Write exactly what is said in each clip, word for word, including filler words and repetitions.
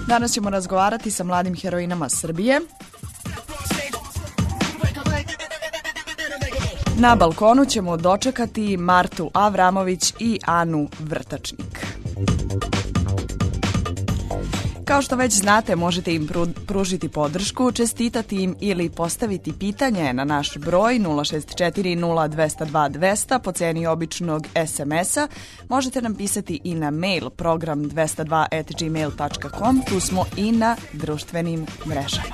Danas ćemo razgovarati sa mladim heroinama Srbije. Na balkonu ćemo dočekati Martu Avramović i Anu Vrtačnik. Kao što već znate, možete im pružiti podršku, čestitati im ili postaviti pitanje na naš broj nula šest četiri nula dva nula dva dva nula nula po ceni običnog es em es-a. Možete nam pisati i na mail program dvesta dva at gmail dot com. Tu smo i na društvenim mrežama.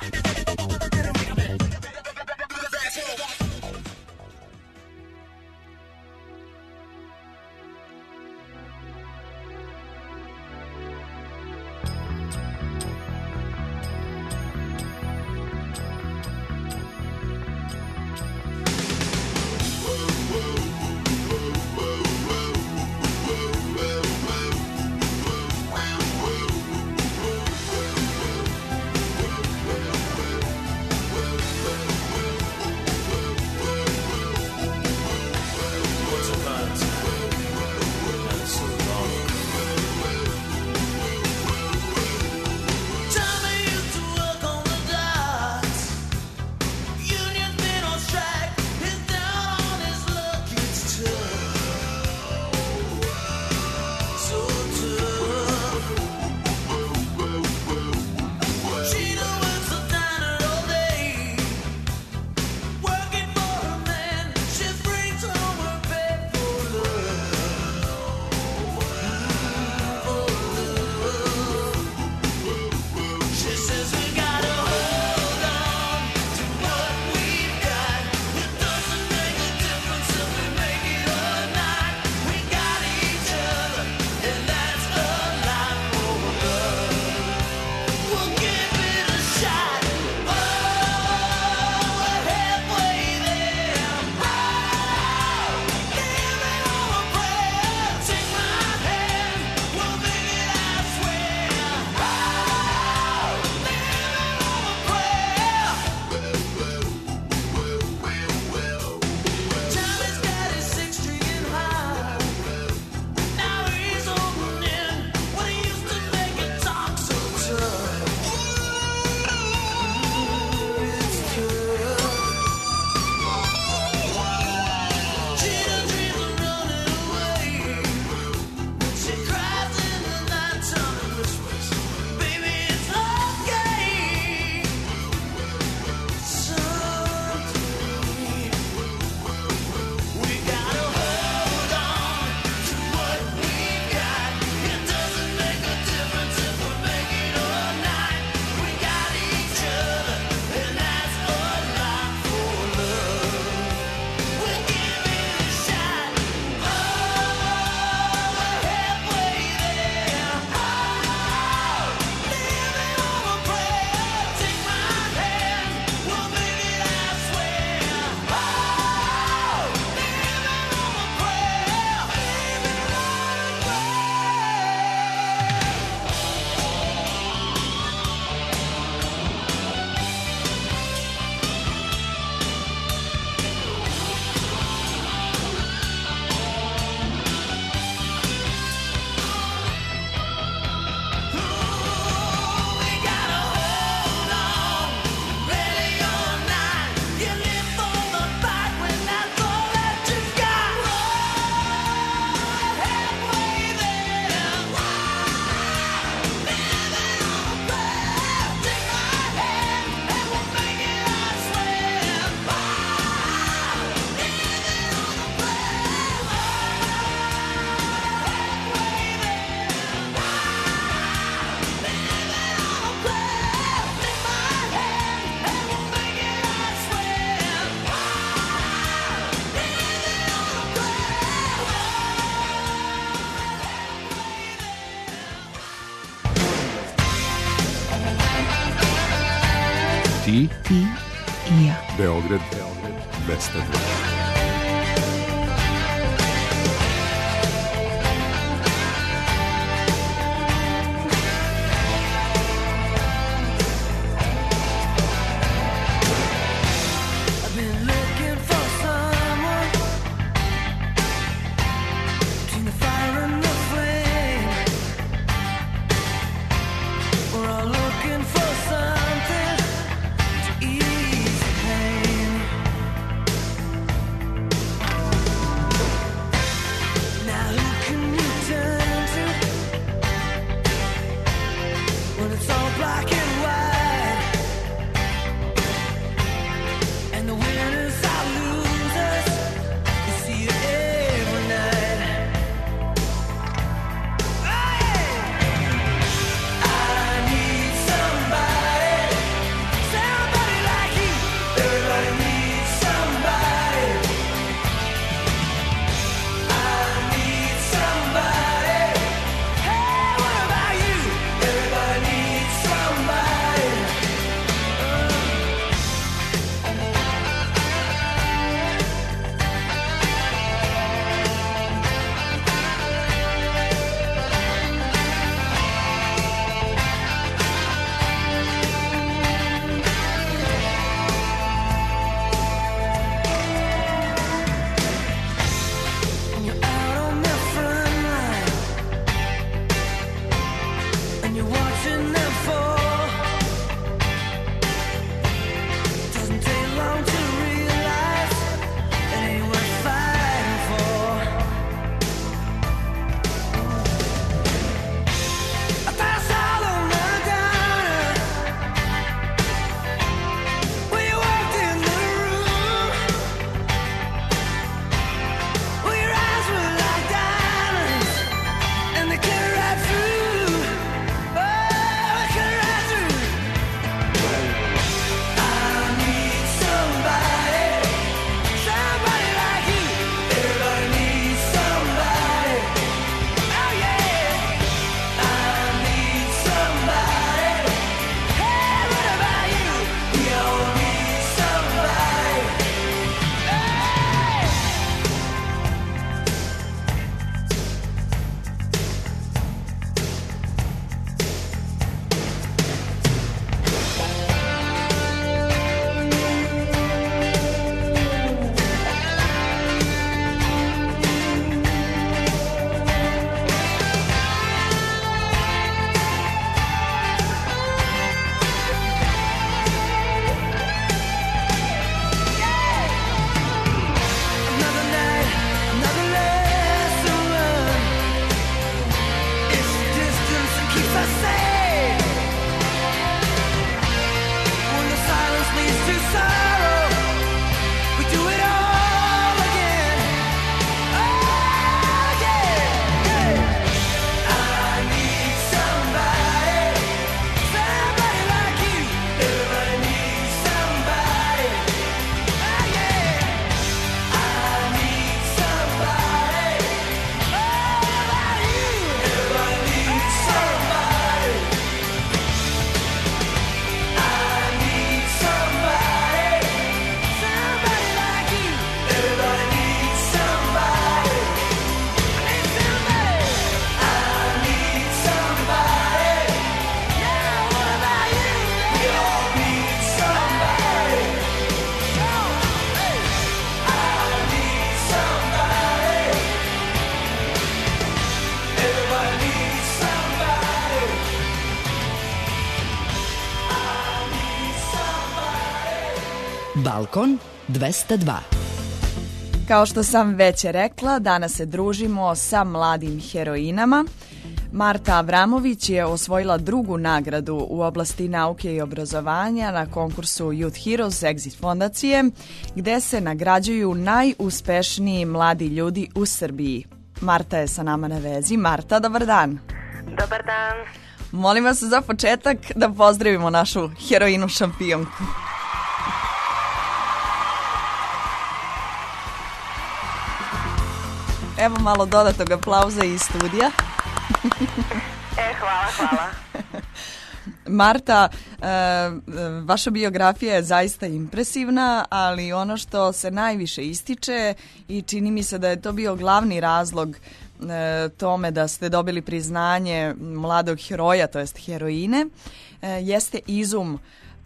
Ti, ti i ja. Beograd, Beograd, dvesta dva. We're all Balkon dvesta dva. Kao što sam već rekla, danas se družimo sa mladim heroinama. Marta Avramović je osvojila drugu nagradu u oblasti nauke i obrazovanja na konkursu Youth Heroes Exit fondacije, gde se nagrađuju najuspešniji mladi ljudi u Srbiji. Marta je sa nama na vezi. Marta, dobar dan. Dobar dan. Molim vas za početak da pozdravimo našu heroinu šampionku. Evo malo dodatog aplauza iz studija. E, hvala, hvala. Marta, e, vaša biografija je zaista impresivna, ali ono što se najviše ističe i čini mi se da je to bio glavni razlog e, tome da ste dobili priznanje mladog heroja, to jest heroine, e, jeste izum e,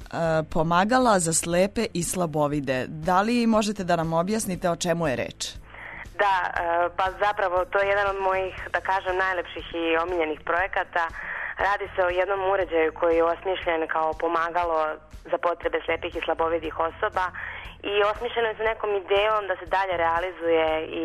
pomagala za slepe i slabovide. Da li možete da nam objasnite o čemu je reč? Da, pa zapravo to je jedan od mojih, da kažem, najlepših i omiljenih projekata. Radi se o jednom uređaju koji je osmišljen kao pomagalo za potrebe slepih i slabovidih osoba i osmišljeno je sa nekom idejom da se dalje realizuje i,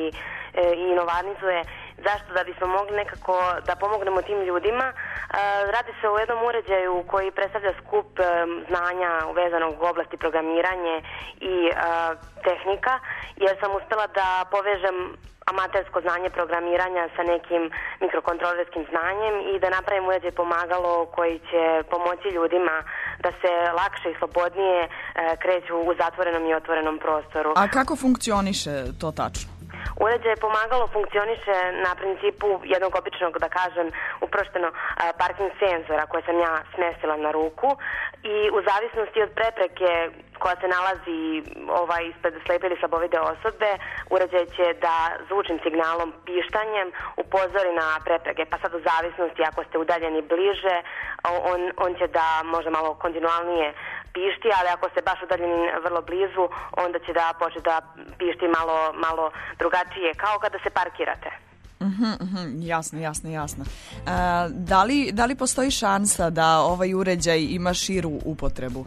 i inovatizuje. Zašto? Da bismo mogli nekako da pomognemo tim ljudima. Radi se o jednom uređaju koji predstavlja skup znanja uvezanog u oblasti programiranje i tehnika, jer sam uspela da povežem amatersko znanje programiranja sa nekim mikrokontrolerskim znanjem i da napravim uređaj pomagalo koji će pomoći ljudima da se lakše i slobodnije kreću u zatvorenom i otvorenom prostoru. A kako funkcioniše to tačno? Uređaj pomagalo funkcioniše na principu jednog običnog, da kažem, uprošteno parking senzora koje sam ja smestila na ruku i u zavisnosti od prepreke koja se nalazi ovaj, ispred slepe ili slabovide osobe, uređaj će da zvučnim signalom pištanjem upozori na prepreke. Pa sad u zavisnosti ako ste udaljeni bliže, on, on će da možda malo kontinualnije pišti, ali ako ste baš udaljeni vrlo blizu, onda će da počne da pišti malo, malo drugačije, kao kada se parkirate. Uh-huh, uh-huh, jasno, jasno, jasno. A, da li, da li postoji šansa da ovaj uređaj ima širu upotrebu?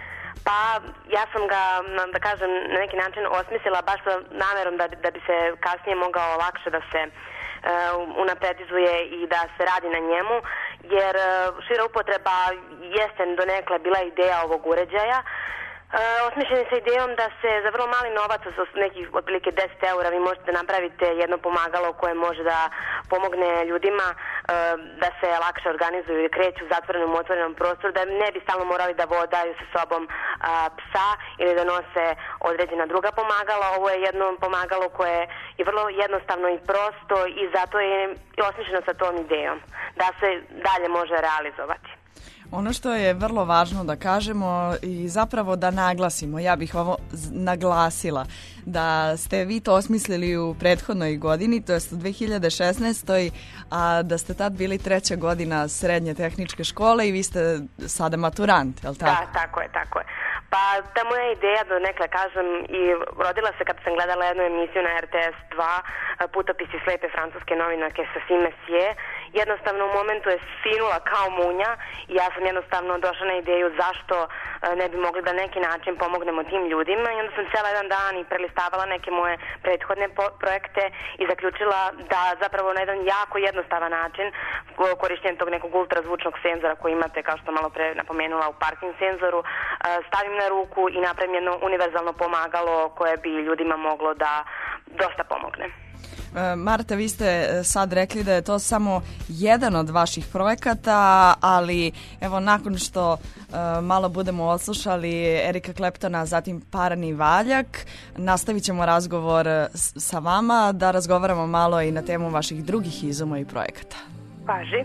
Pa ja sam ga, da kažem, na neki način osmislila baš sa namerom da, da bi se kasnije mogao lakše da se uh, unapredizuje i da se radi na njemu, jer uh, šira upotreba jeste donekle bila ideja ovog uređaja. E, osmišljeni sa idejom da se za vrlo mali novac, sa nekih otprilike deset eura, vi možete napraviti jedno pomagalo koje može da pomogne ljudima e, da se lakše organizuju i kreću u zatvorenom i otvorenom prostoru, da ne bi stalno morali da vodaju sa sobom a, psa ili da nose određena druga pomagala. Ovo je jedno pomagalo koje je vrlo jednostavno i prosto i zato je osmišljeno sa tom idejom da se dalje može realizovati. Ono što je vrlo važno da kažemo i zapravo da naglasimo, ja bih ovo naglasila, da ste vi to osmislili u prethodnoj godini, to jest u dve hiljade šesnaestoj. a da ste tad bili treća godina srednje tehničke škole i vi ste sada maturant, je li tako? Da, tako je, tako je. Pa ta moja ideja, da nekle kažem, i rodila se kad sam gledala jednu emisiju na R T S dva, Putopisi slepe francuske novinarke Sassy Messier. Jednostavno u momentu je sinula kao munja i ja sam jednostavno došla na ideju zašto ne bi mogli da neki način pomognemo tim ljudima i onda sam cijela jedan dan i prelistavala neke moje prethodne projekte i zaključila da zapravo na jedan jako jednostavan način korištenjem tog nekog ultrazvučnog senzora koji imate, kao što malo pre napomenula, u parking senzoru, stavim na ruku i napravim jedno univerzalno pomagalo koje bi ljudima moglo da dosta pomogne. Marta, vi ste sad rekli da je to samo jedan od vaših projekata, ali evo nakon što uh, malo budemo odslušali Erika Kleptona, zatim Parani Valjak, nastavit ćemo razgovor sa vama da razgovaramo malo i na temu vaših drugih izuma i projekata. Paži.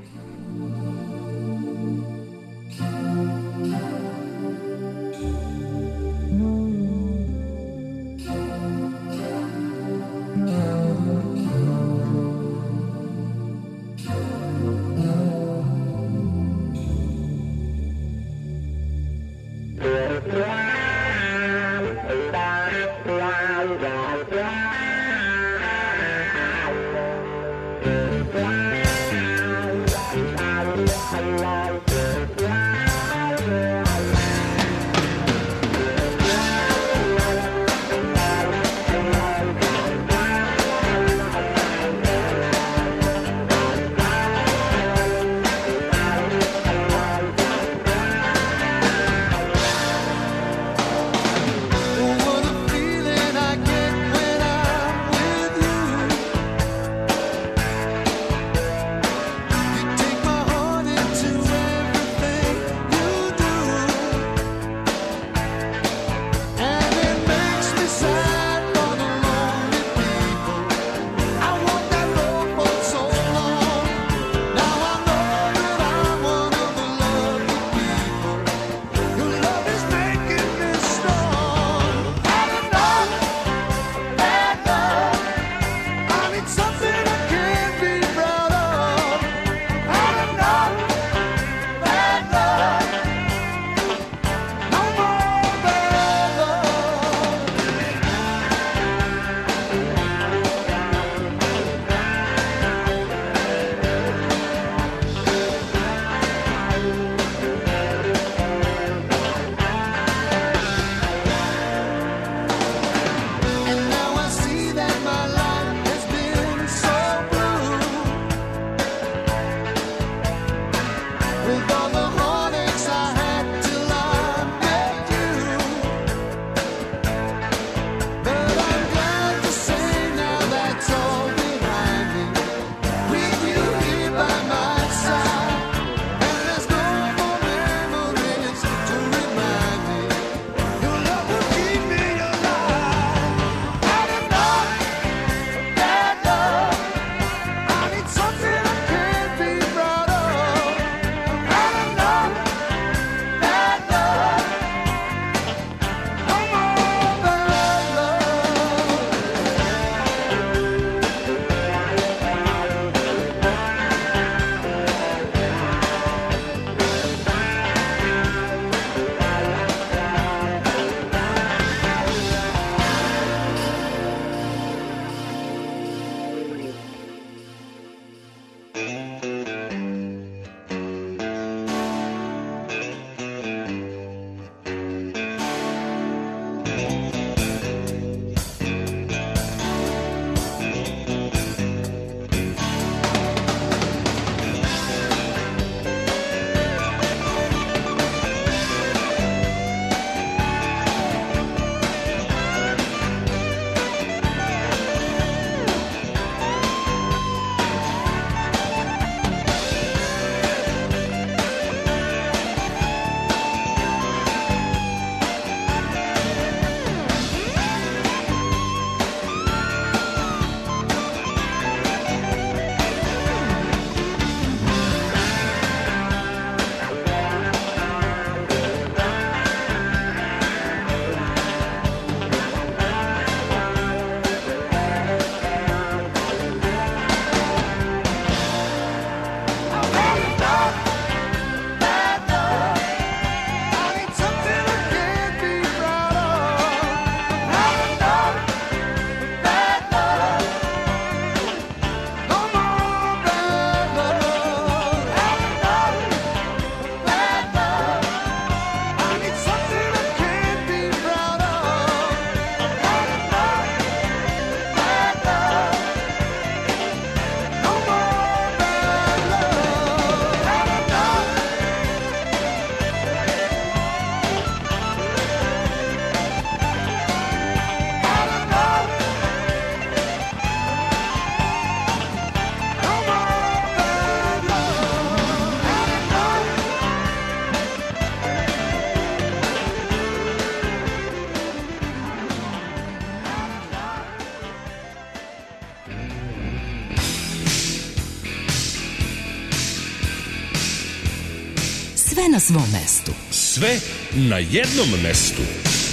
Sve na svom mestu. Sve na jednom mestu.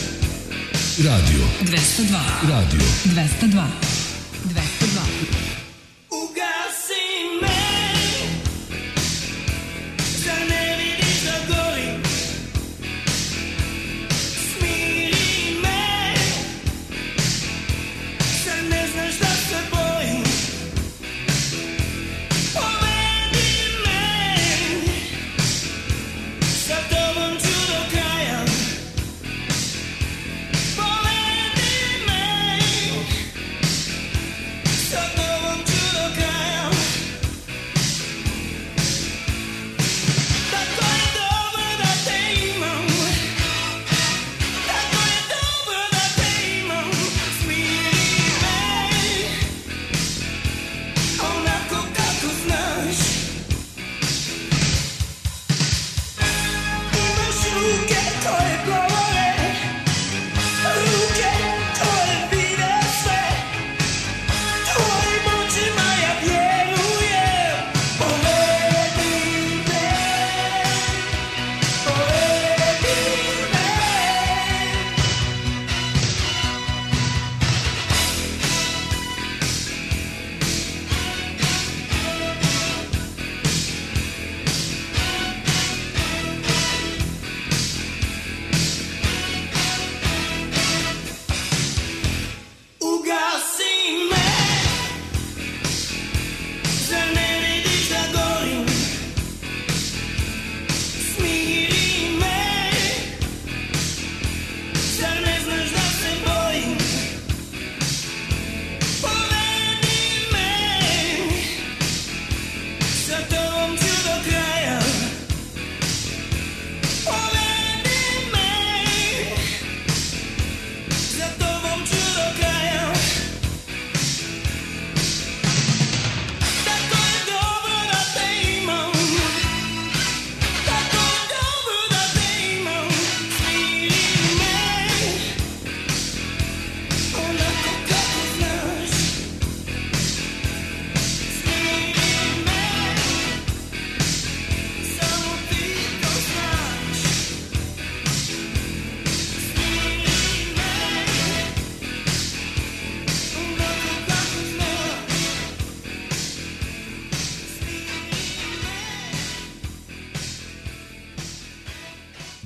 Radio dvesta dva. Radio dvesta dva. dvesta dva.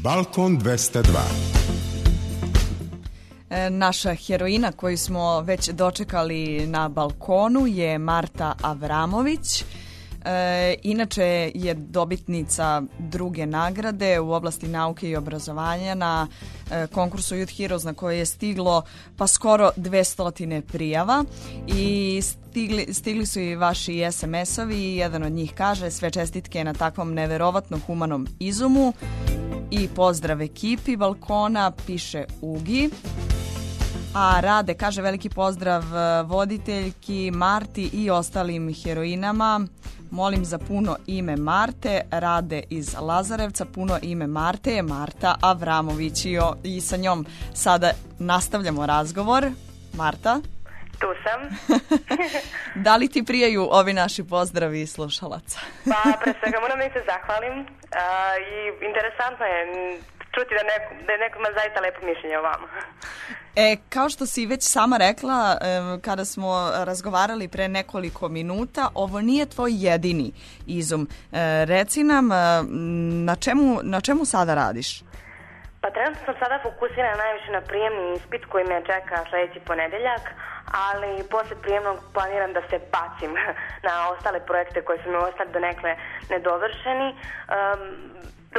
Balkon dvesta dva. Naša heroina koju smo već dočekali na balkonu je Marta Avramović. E, inače je dobitnica druge nagrade u oblasti nauke i obrazovanja na e, konkursu Youth Heroes na koje je stiglo pa skoro dvesta prijava i stigli, stigli su i vaši es em es-ovi i jedan od njih kaže: sve čestitke na takvom neverovatno humanom izumu i pozdrav ekipi balkona, piše Ugi. A Rade kaže: veliki pozdrav voditeljki Marti i ostalim heroinama. Molim za puno ime Marte. Rade iz Lazarevca. Puno ime Marte je Marta Avramović i, o, i sa njom sada nastavljamo razgovor. Marta? Tu sam. Da li ti prijaju ovi naši pozdravi slušalaca? Pa pre svega moram da se zahvalim uh, i interesantno je čuti da neko, da neko ima zaista lepo mišljenje o vama. E, kao što si već sama rekla, e, kada smo razgovarali pre nekoliko minuta, ovo nije tvoj jedini izum. E, reci nam, na čemu, na čemu sada radiš? Pa trenutno sam sada fokusirana najviše na prijemni ispit koji me čeka sljedeći ponedeljak, ali posle prijemnog planiram da se bacim na ostale projekte koji su mi ostali donekle nedovršeni. Um,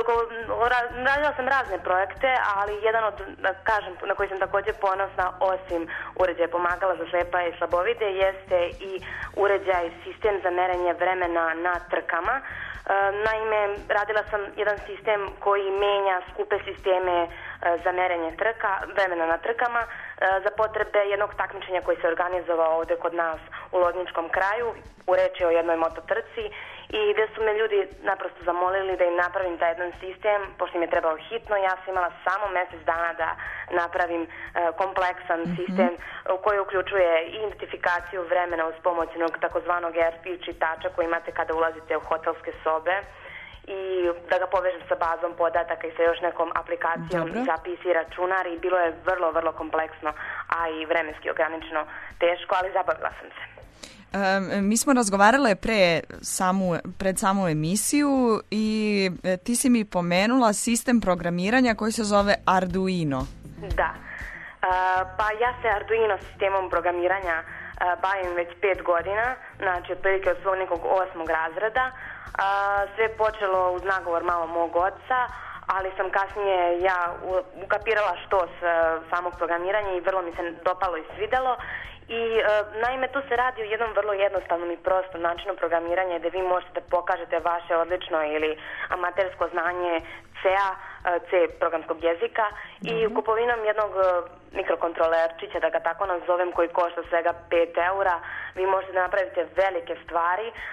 Radila sam razne projekte, ali jedan od, da kažem, na koji sam također ponosna, osim uređaja pomagala za slepa i slabovide, jeste i uređaj sistem za merenje vremena na trkama. Naime, radila sam jedan sistem koji menja skupe sisteme za merenje trka, vremena na trkama za potrebe jednog takmičenja koji se organizovao ovdje kod nas u Lozničkom kraju. U reči o jednoj mototrci i gdje su me ljudi naprosto zamolili da im napravim taj jedan sistem, pošto im je trebalo hitno. Ja sam imala samo mjesec dana da napravim e, kompleksan mm-hmm. sistem koji uključuje identifikaciju vremena uz pomoć jednog takozvanog R P čitača koji imate kada ulazite u hotelske sobe i da ga povežem sa bazom podataka i sa još nekom aplikacijom Dobro. za P C računar i bilo je vrlo, vrlo kompleksno, a i vremenski ograničeno teško, ali zabavila sam se. Um, mi smo razgovarale pre samu, pred samu emisiju i e, ti si mi pomenula sistem programiranja koji se zove Arduino. Da. Uh, pa ja se Arduino sistemom programiranja uh, bavim već pet godina, znači otprilike od svog nekog osmog razreda. Uh, sve je počelo uz nagovor malo mog oca, ali sam kasnije ja ukapirala što s uh, samog programiranja i vrlo mi se dopalo i svidelo. I e, naime tu se radi o jednom vrlo jednostavnom i prostom načinu programiranja gdje vi možete da pokažete vaše odlično ili amatersko znanje C-a, C programskog jezika mm-hmm. i kupovinom jednog e, mikrokontrolerčića, da ga tako nazovem, koji košta svega pet eura, vi možete da napravite velike stvari. E,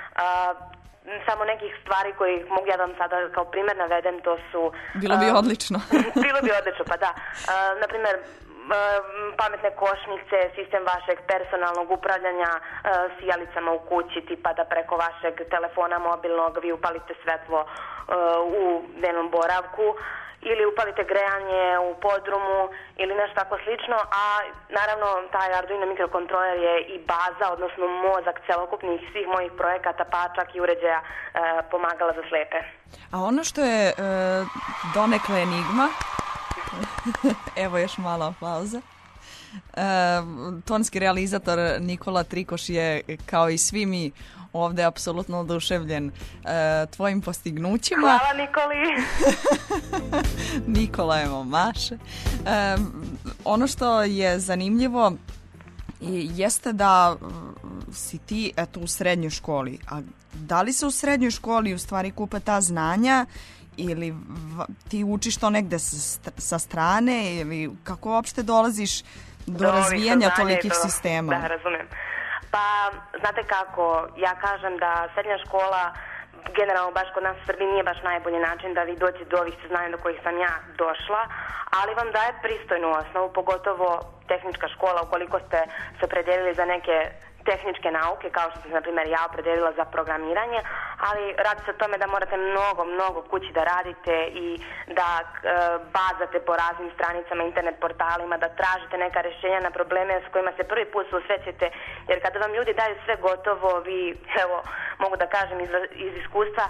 samo nekih stvari koji mogu ja da vam sada kao primjer navedem, to su... Bilo bi uh, odlično. Bilo bi odlično, pa da. Uh, naprimjer, pametne košnice, sistem vašeg personalnog upravljanja uh, sijalicama u kući, tipa da preko vašeg telefona mobilnog vi upalite svetlo uh, u dnevnom boravku ili upalite grejanje u podrumu ili nešto tako slično, a naravno taj Arduino mikrokontroler je i baza, odnosno mozak celokupnih svih mojih projekata, pa čak i uređaja uh, pomagala za slepe. A ono što je uh, donekle enigma, evo još malo aplauza. E, tonski realizator Nikola Trikoš je, kao i svi mi ovdje, apsolutno oduševljen e, tvojim postignućima. Hvala Nikoli. Nikola, evo, maše. E, ono što je zanimljivo jeste da si ti eto u srednjoj školi. A da li se u srednjoj školi u stvari kupe ta znanja ili ti učiš to negde sa strane ili kako uopšte dolaziš do, do razvijanja tolikih do, sistema? Da, razumijem. Pa, znate kako, ja kažem da srednja škola generalno baš kod nas u Srbiji nije baš najbolji način da vi dođete do ovih saznanja do kojih sam ja došla, ali vam daje pristojnu osnovu, pogotovo tehnička škola, ukoliko ste se opredelili za neke tehničke nauke, kao što sam, na primjer, ja opredelila za programiranje, ali radi se o tome da morate mnogo, mnogo kući da radite i da e, bazate po raznim stranicama, internet portalima, da tražite neka rješenja na probleme s kojima se prvi put susrećete Jer kada vam ljudi daju sve gotovo, vi, evo, mogu da kažem iz, iz iskustva,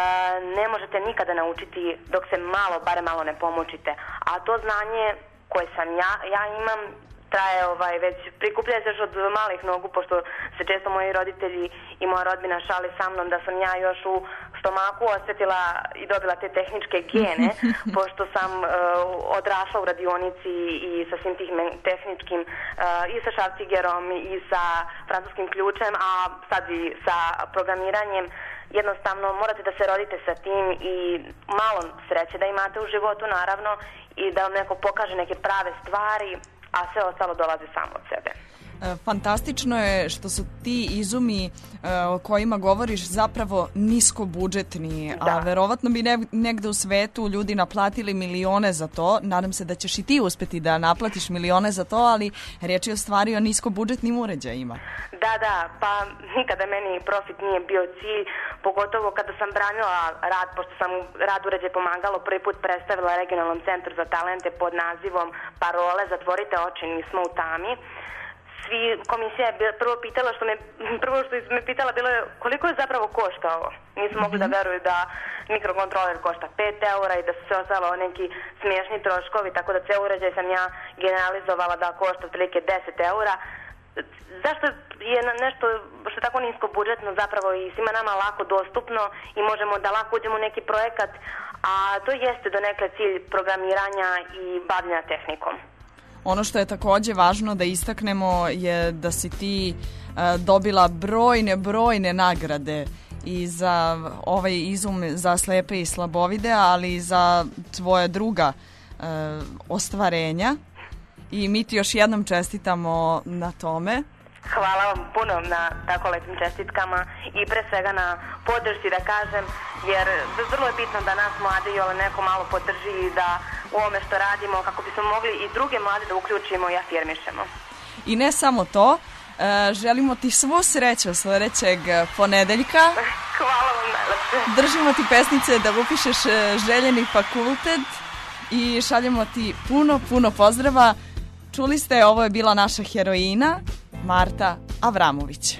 ne možete nikada naučiti dok se malo, bare malo ne pomučite. A to znanje koje sam ja, ja imam, traje ovaj, već prikuplja se još od malih nogu, pošto se često moji roditelji i moja rodbina šali sa mnom da sam ja još u stomaku osjetila i dobila te tehničke gene, pošto sam uh, odrasla u radionici i sa svim tih tehničkim, uh, i sa šrafcigerom i sa francuskim ključem, a sad i sa programiranjem. Jednostavno morate da se rodite sa tim i malo sreće da imate u životu, naravno, i da vam neko pokaže neke prave stvari, a sve ostalo dolazi samo od sebe. Fantastično je što su ti izumi o kojima govoriš zapravo niskobudžetni, da. A verovatno bi negde u svetu ljudi naplatili milione za to. Nadam se da ćeš i ti uspeti da naplatiš milione za to, ali riječ je o stvari o niskobudžetnim uređajima. Da, da, pa nikada meni profit nije bio cilj, pogotovo kada sam branila rad, pošto sam rad uređaj pomagalo prvi put predstavila Regionalnom centru za talente pod nazivom Parole, zatvorite oči, nismo u tami. Svi, komisija je prvo pitala što me, prvo što me pitala bilo je koliko je zapravo koštao. Nisu mogli mm-hmm. da veruju da mikrokontroler košta pet eura i da su se ostalo neki smiješni troškovi, tako da ceo uređaj sam ja generalizovala da košta otprilike deset eura. Zašto je nešto što je tako nisko budžetno zapravo i svima nama lako dostupno i možemo da lako uđemo u neki projekat, a to jeste donekle cilj programiranja i bavljenja tehnikom. Ono što je takođe važno da istaknemo je da si ti uh, dobila brojne, brojne nagrade i za ovaj izum za slepe i slabovide, ali i za tvoje druga uh, ostvarenja. I mi ti još jednom čestitamo na tome. Hvala vam puno na tako lepim čestitkama i pre svega na podršci, da kažem, jer vrlo je bitno da nas mladi i neko malo podrži i da u ovome što radimo, kako bismo mogli i druge mlade da uključimo i afirmišemo. I ne samo to, želimo ti svu sreću sledećeg ponedeljka. Hvala vam najlepše. Držimo ti pesnice da upišeš željeni fakultet i šaljemo ti puno, puno pozdrava. Čuli ste, ovo je bila naša heroina, Marta Avramović.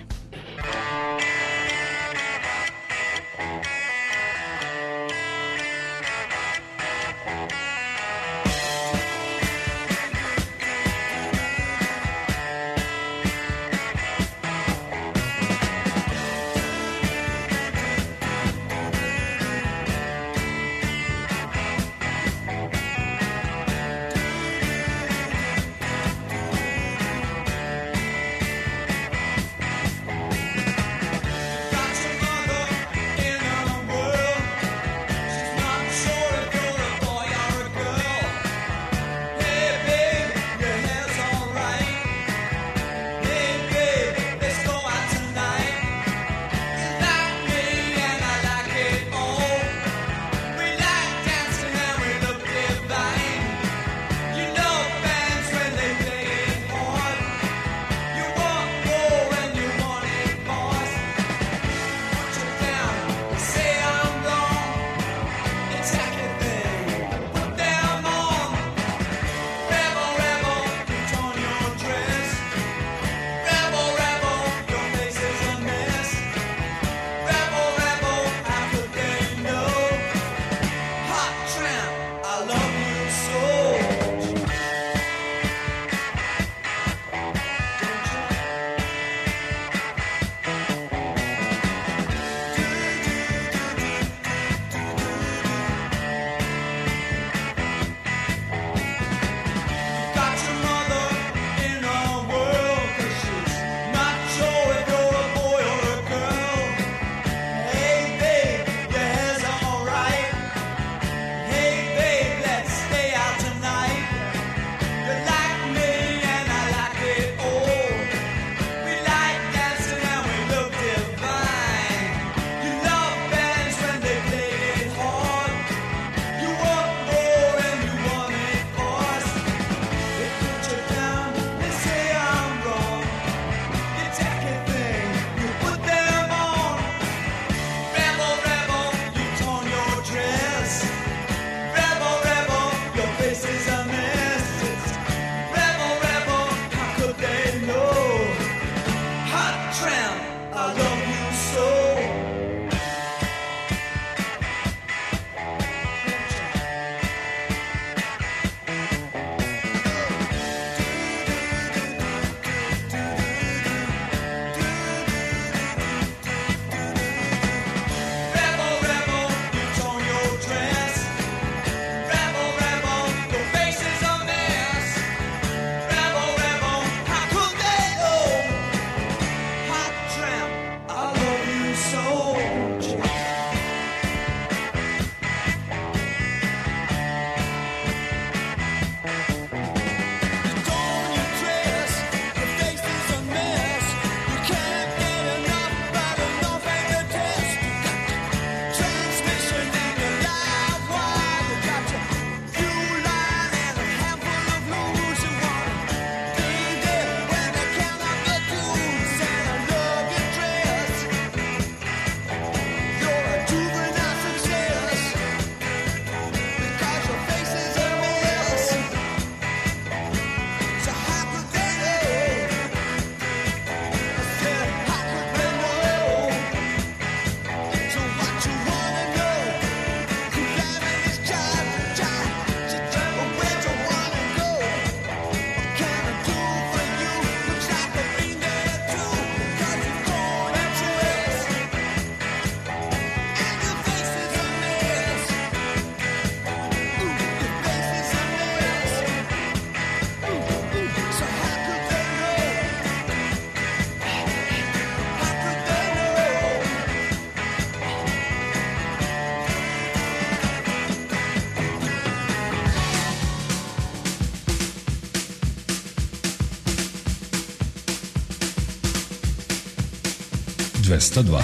dvesta dva.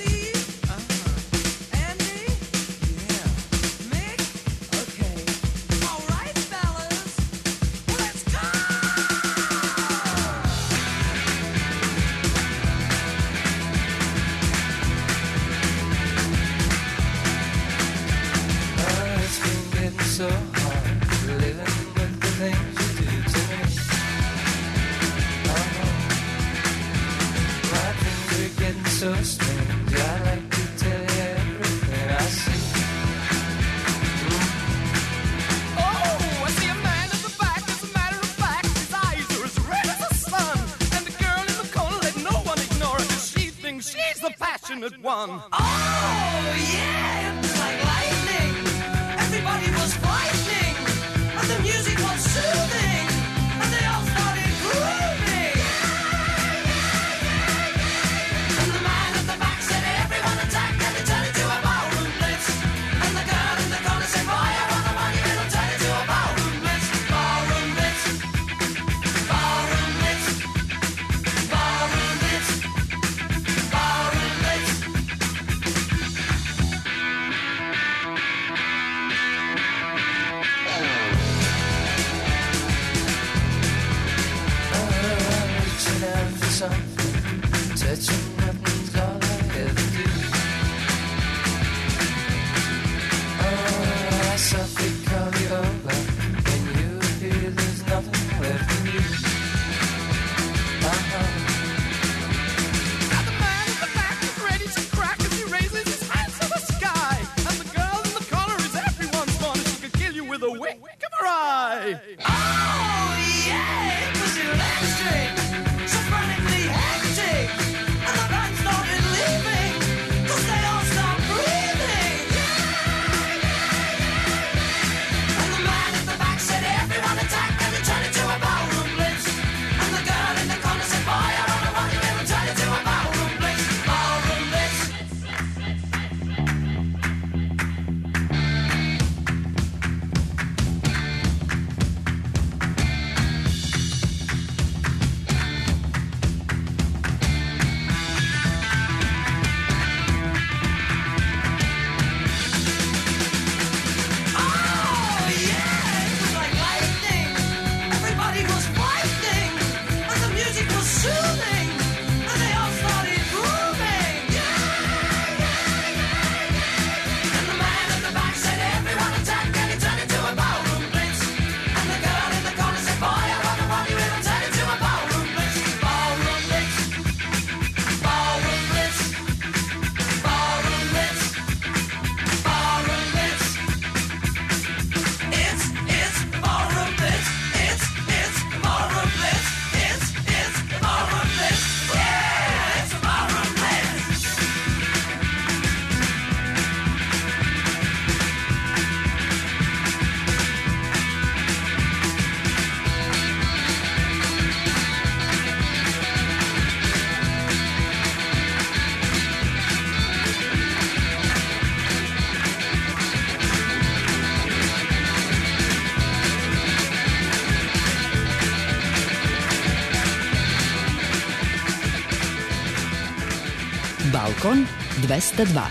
Balkon dvesta dva.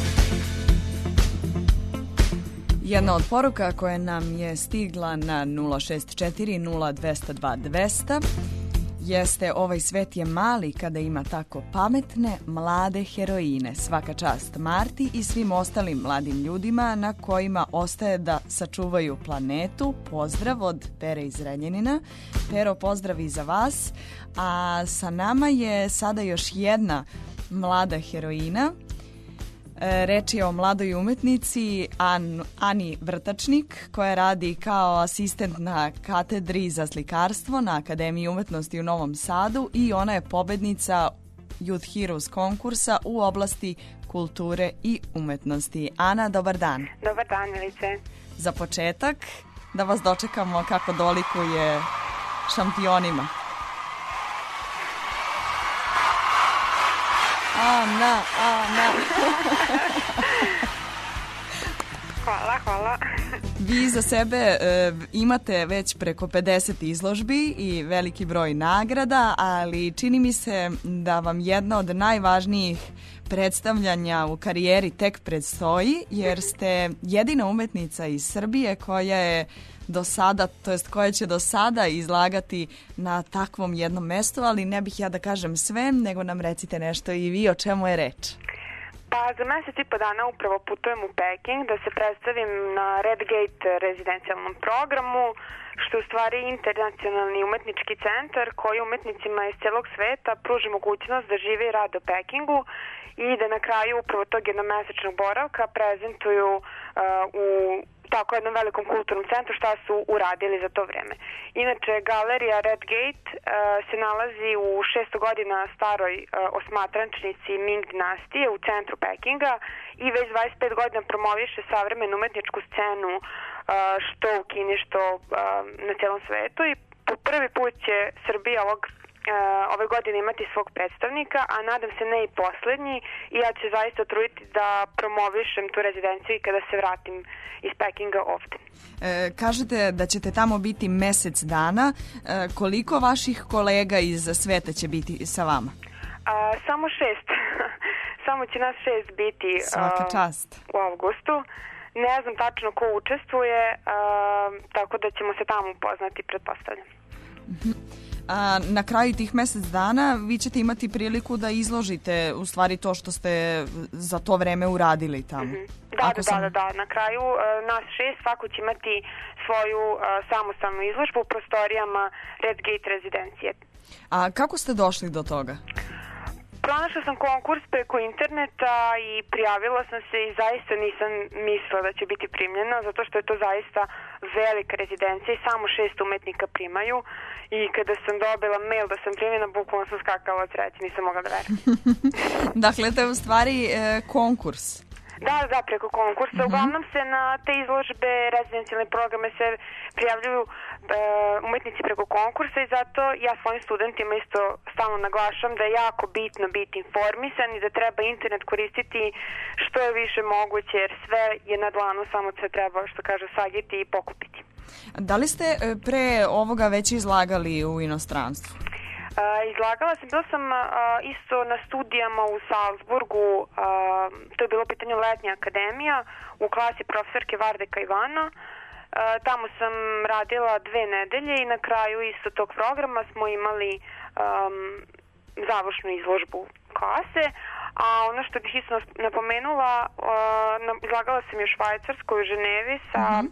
Jedna od poruka koja nam je stigla na nula šest četiri nula dvesta dva dvesta jeste: ovaj svet je mali kada ima tako pametne, mlade heroine. Svaka čast Marti i svim ostalim mladim ljudima na kojima ostaje da sačuvaju planetu. Pozdrav od Pere iz Renjanina. Pero, pozdrav i za vas. A sa nama je sada još jedna mlada heroina. Reč je o mladoj umetnici An, Ani Vrtačnik, koja radi kao asistent na katedri za slikarstvo na Akademiji umetnosti u Novom Sadu i ona je pobednica Youth Heroes konkursa u oblasti kulture i umetnosti. Ana, dobar dan. Dobar dan, Milice. Za početak da vas dočekamo kako dolikuje šampionima. Ana, Ana. Hvala, hvala. Vi za sebe e, imate već preko pedeset izložbi i veliki broj nagrada, ali čini mi se da vam jedna od najvažnijih predstavljanja u karijeri tek predstoji, jer ste jedina umetnica iz Srbije koja je do sada, to jest koja će do sada izlagati na takvom jednom mestu, ali ne bih ja da kažem sve, nego nam recite nešto i vi o čemu je reč. Pa za mesec i po dana upravo putujem u Peking da se predstavim na Redgate rezidencijalnom programu, što je u stvari internacionalni umetnički centar koji umetnicima iz celog sveta pruži mogućnost da žive i rade u Pekingu i da na kraju upravo tog jednomesečnog boravka prezentuju uh, u tako jednom velikom kulturnom centru šta su uradili za to vreme. Inače, galerija Redgate uh, se nalazi u šesto godina staroj uh, osmatrančnici Ming dinastije u centru Pekinga i već dvadeset pet godina promoviše savremenu umetničku scenu uh, što u Kini, što uh, na celom svetu i po prvi put će Srbija ovog Uh, ove godine imati svog predstavnika, a nadam se ne i poslednji, i ja ću zaista truditi da promovišem tu rezidenciju i kada se vratim iz Pekinga ovde. E, kažete da ćete tamo biti mesec dana. E, koliko vaših kolega iz sveta će biti sa vama? Uh, samo šest. Samo će nas šest biti Svaka čast. Uh, u avgustu. Ne znam tačno ko učestvuje, uh, tako da ćemo se tamo upoznati, pretpostavljam. Mhm. A na kraju tih mesec dana vi ćete imati priliku da izložite u stvari to što ste za to vreme uradili tamo. Mm-hmm. Da, da, sam... da, da, da. Na kraju uh, nas šest svako će imati svoju uh, samostalnu izložbu u prostorijama Redgate rezidencije. A kako ste došli do toga? Pronašla sam konkurs preko interneta i prijavila sam se i zaista nisam mislila da će biti primljena, zato što je to zaista velika rezidencija i samo šest umetnika primaju. I kada sam dobila mail da sam primljena, bukvalno sam skakala od sreće, nisam mogla da verujem. Dakle, to je u stvari e, konkurs. Da, da, preko konkursa. Mm-hmm. Uglavnom se na te izložbe, rezidencijalne programe se prijavljuju e, umetnici preko konkursa i zato ja svojim studentima isto stalno naglašam da je jako bitno biti informisan i da treba internet koristiti što je više moguće, jer sve je na dlanu, samo se treba, što kaže, sagiti i pokupiti. Da li ste pre ovoga već izlagali u inostranstvu? Uh, izlagala sam, bila sam uh, isto na studijama u Salzburgu, uh, to je bilo pitanje letnja akademija, u klasi profesorke Varde Kajvana. Uh, tamo sam radila dve nedelje i na kraju isto tog programa smo imali um, završnu izložbu klase. A ono što bih isto napomenula, uh, izlagala sam i u Švajcarskoj, u Ženevi sa mm-hmm.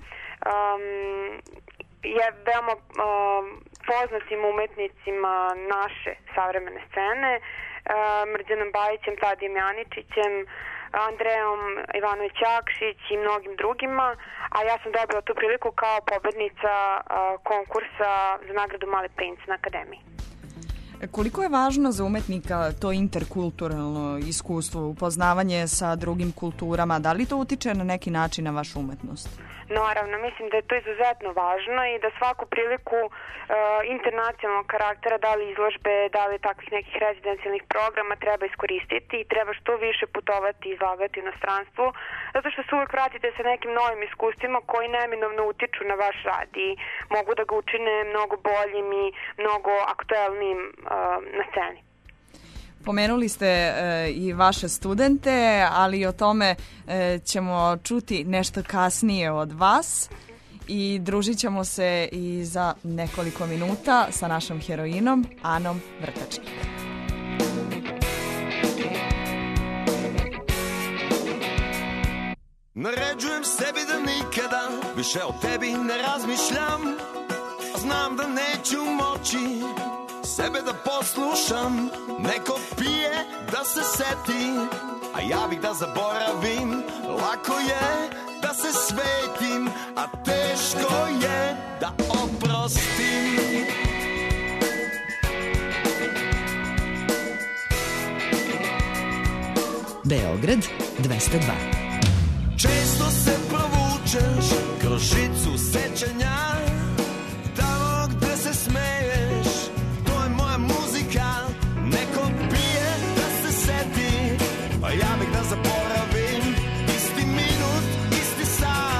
um, je veoma um, poznatim umetnicima naše savremene scene, uh, Mrđanom Bajićem, Tadijem Janičićem, Andrejom Ivanović-Jakšić i mnogim drugima, a ja sam dobila tu priliku kao pobednica uh, konkursa za nagradu Mali princ na Akademiji. Koliko je važno za umetnika to interkulturalno iskustvo, upoznavanje sa drugim kulturama? Da li to utiče na neki način na vašu umetnost? Naravno, mislim da je to izuzetno važno i da svaku priliku uh, internacionalnog karaktera, da li izložbe, da li takvih nekih rezidencijalnih programa treba iskoristiti i treba što više putovati i izlagati u inostranstvu, zato što se uvek vratite sa nekim novim iskustvima koji neminovno utiču na vaš rad i mogu da ga učine mnogo boljim i mnogo aktuelnijim uh, na sceni. Pomenuli ste e, i vaše studente, ali o tome e, ćemo čuti nešto kasnije od vas i družit ćemo se i za nekoliko minuta sa našom heroinom Anom Vrtačnik. Naređujem sebi da nikada više o tebi ne razmišljam, znam da neću moći sebe da poslušam, neko pije da se seti, a ja bih da zaboravim. Lako je da se svetim, a teško je da oprostim. Beograd dvesta dva. Često se provučeš kroz žicu sećanja, tamo gde se smeješ, to je moja muzika. Neko pije da se seti, a ja bih da zaboravim. Isti minut, isti sat,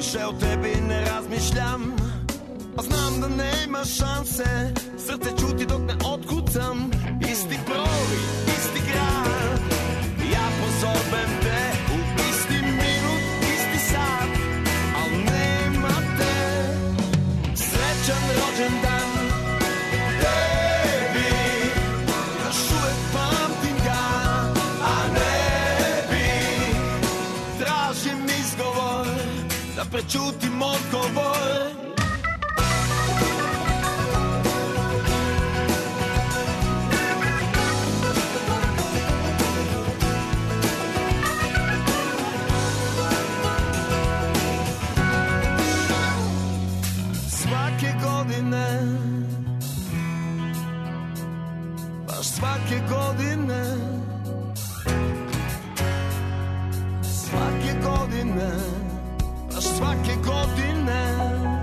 više o tebi ne razmišljam. A znam da nema šanse, srce čuti dok ne otkucam. Isti broj, isti grad, ja pozovem te u isti minut, isti sat, al nema te. Srećan rođendan tebi, još uvek pamtim ga, a ne bi. Tražim izgovor da prečutim odgovor. Baš svake godine, svake godine, baš svake godine,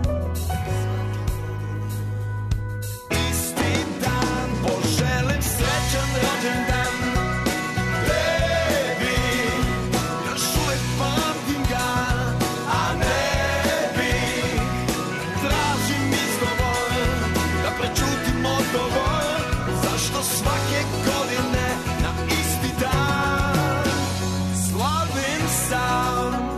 isti dan poželim srećan rođendan tebi, još uvek pamtim ga, a ne bi. Tražim izgovor da prečutim odgovor. Zašto svake godine na isti dan slavim sam?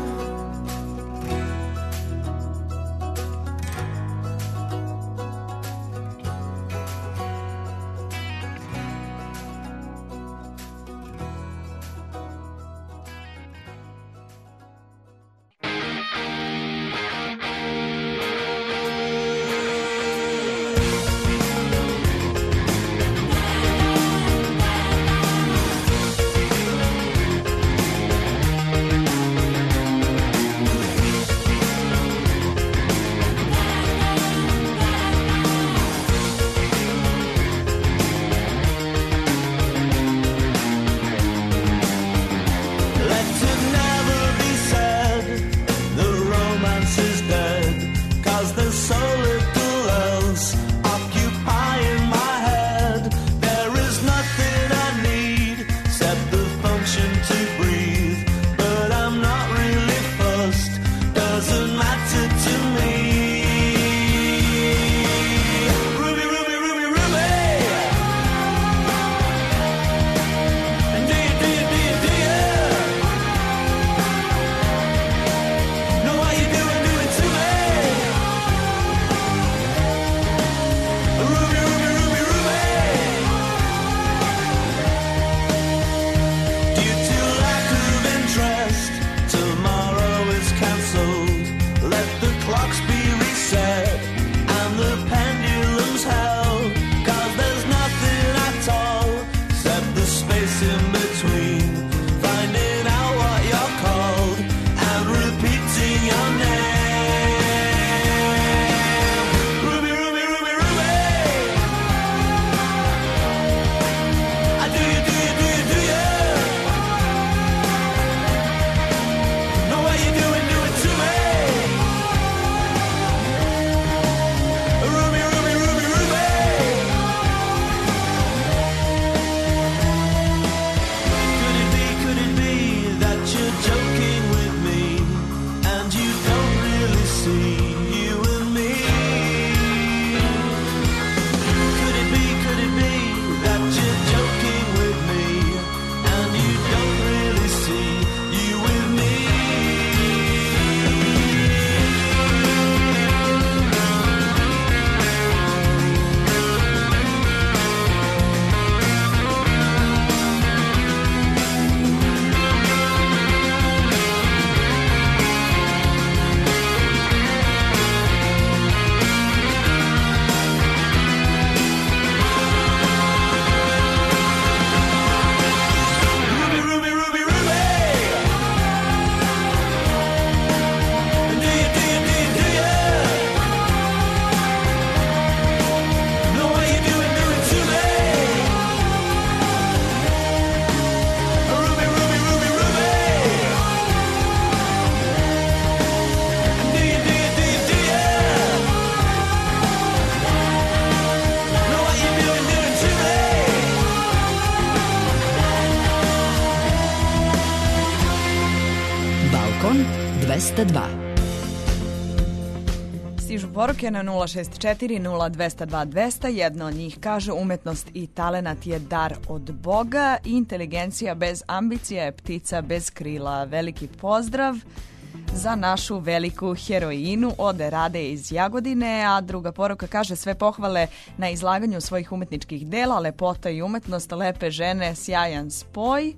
dvesta dva. Stižu poruke na nula šest četiri nula dva nula dva dva nula. Jedna od njih kaže: umetnost i talenat je dar od Boga, inteligencija bez ambicije je ptica bez krila. Veliki pozdrav za našu veliku heroinu od Rade iz Jagodine. A druga poruka kaže: sve pohvale na izlaganju svojih umetničkih dela, lepota i umetnost, lepe žene, sjajan spoj.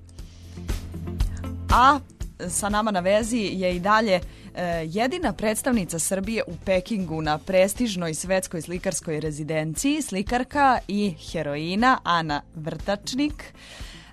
A sa nama na vezi je i dalje e, jedina predstavnica Srbije u Pekingu na prestižnoj svetskoj slikarskoj rezidenciji, slikarka i heroina Ana Vrtačnik. E,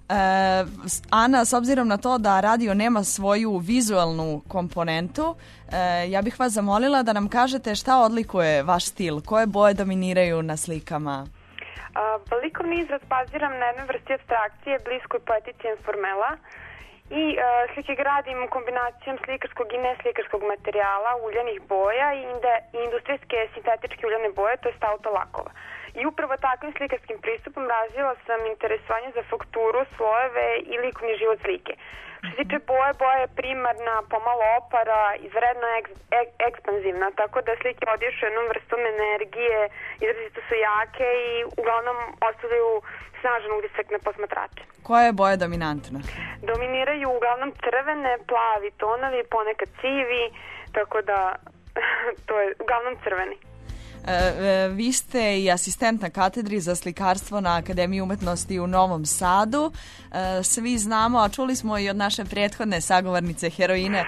Ana, s obzirom na to da radio nema svoju vizualnu komponentu, e, ja bih vas zamolila da nam kažete šta odlikuje vaš stil, koje boje dominiraju na slikama? A, likovni izraz baziram na jednoj vrsti abstrakcije, bliskoj poetici informela. I uh, slike gradim kombinacijom slikarskog i neslikarskog materijala, uljanih boja i, inde, i industrijske sintetičke uljane boje, to je autolakova. I upravo takvim slikarskim pristupom razvila sam interesovanje za fakturu, slojeve i likovni život slike. Što se tiče boje, boja je primarna, pomalo opara, izvredno eks, ek, ekspanzivna, tako da slike odišu jednom vrstom energije, izrazito su jake i uglavnom ostavljaju snažan utisak na posmatrače. Koja je boja dominantna? Dominiraju uglavnom crvene, plavi tonovi, ponekad sivi, tako da to je uglavnom crveni. E, e, vi ste i asistent na katedri za slikarstvo na Akademiji umetnosti u Novom Sadu. E, svi znamo, a čuli smo i od naše prethodne sagovornice heroine, e,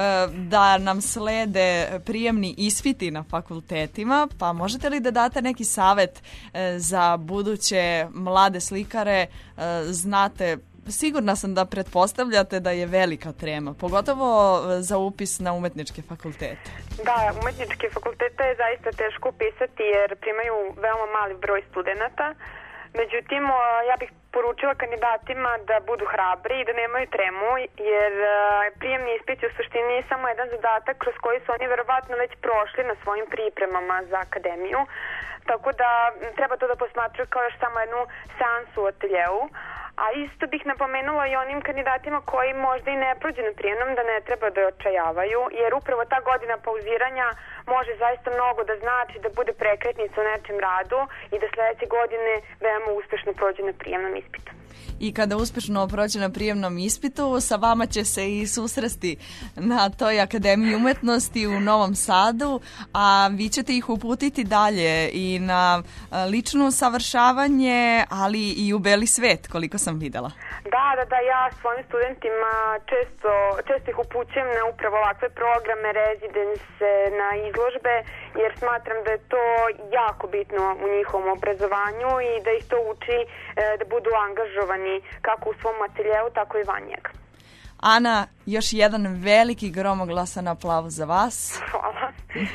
da nam slede prijemni ispiti na fakultetima, pa možete li da date neki savet e, za buduće mlade slikare? E, znate, sigurna sam da pretpostavljate da je velika trema, pogotovo za upis na umetničke fakultete. Da, umetničke fakultete je zaista teško upisati jer primaju veoma mali broj studenata. Međutim, ja bih poručila kandidatima da budu hrabri i da nemaju tremu, jer prijemni ispit je u suštini samo jedan zadatak kroz koji su oni verovatno već prošli na svojim pripremama za akademiju. Tako da treba to da posmatraju kao još samo jednu seansu u ateljeu. A isto bih napomenula i onim kandidatima koji možda i ne prođe na prijemnom da ne treba da očajavaju, jer upravo ta godina pauziranja može zaista mnogo da znači da bude prekretnica u nečem radu i da sledeće godine veoma uspešno prođe na prijemnom ispitu. I kada uspešno prođe na prijemnom ispitu, sa vama će se i susresti na toj Akademiji umetnosti u Novom Sadu, a vi ćete ih uputiti dalje i na lično savršavanje, ali i u beli svet, koliko sam videla. Da, da, da, ja svojim studentima često, često ih upućujem na upravo ovakve programe, rezidense, na izložbe, jer smatram da je to jako bitno u njihovom obrazovanju i da ih to uči e, da budu angažovani kako u svom ateljeu, tako i van njega. Ana, još jedan veliki gromoglasan aplauz za vas. Hvala.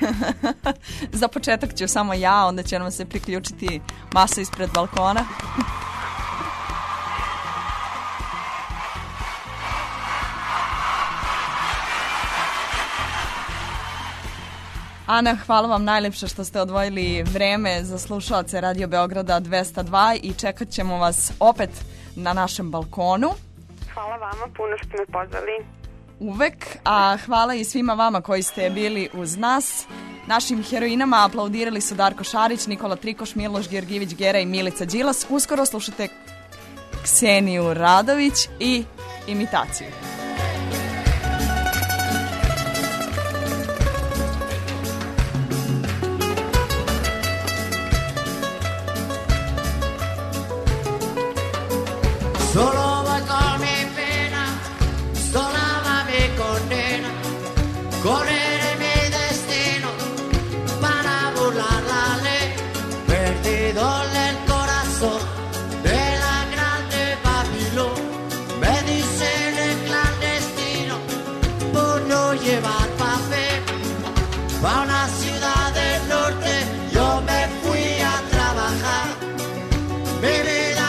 Za početak ću samo ja, onda će nam se priključiti masa ispred balkona. Ana, hvala vam najlepše što ste odvojili vreme za slušaoce Radio Beograda dvesta dva i čekat ćemo vas opet na našem balkonu. Hvala vama puno što me pozvali. Uvek, a hvala i svima vama koji ste bili uz nas. Našim heroinama aplaudirali su Darko Šarić, Nikola Trikoš, Miloš Georgijević, Gera i Milica Đilas. Uskoro slušate Kseniju Radović i imitaciju. Solo voy con mi pena, sola mi condena, correré mi destino para burlar la ley, perdido el corazón de la grande Babilón, me dicen el clandestino por no llevar papel, pa' una ciudad del norte yo me fui a trabajar, mi vida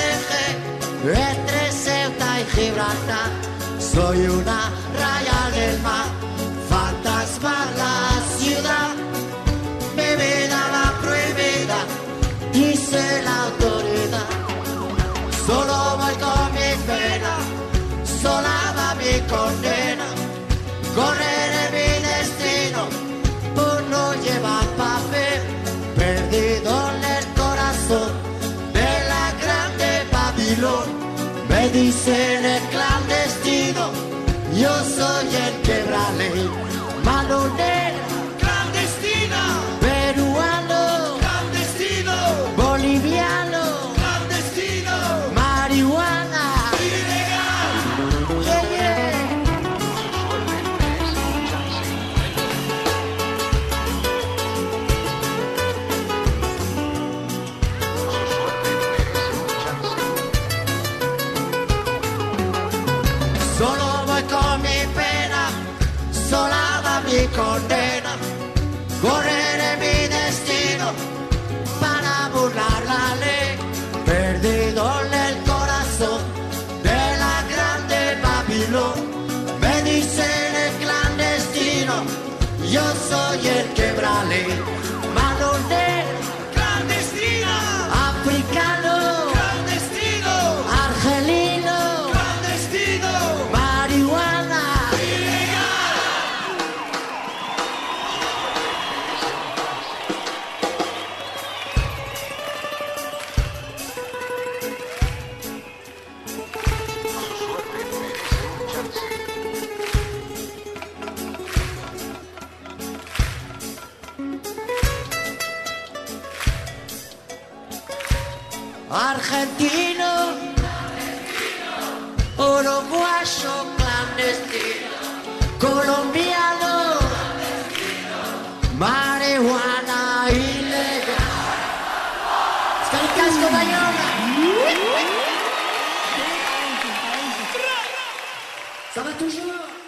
entre Ceuta y Gibraltar, soy una raya del mar, fantasma la ciudad, mi vida la prohibida, dice la autoridad. Solo voy con mi pena, sola va mi condena, correré mi destino por no llevar Yo soy el quebrale, mano negra, clandestina, peruano, clandestino, boliviano, clandestino, marihuana, ilegal, yeah, yeah. Solo voy con mi pena, sola mi condena, correré mi destino para burlar la ley, perdido en el corazón de la grande Babilón. Me dicen el clandestino, yo soy el quebrale, mano negra, clandestina, africano, clandestino, argelino, clandestino, marihuana, ilegal. Argentino, uruguayo clandestino, colombiano, marihuana ilegal. Scaricasko Bayona. Ça va toujours.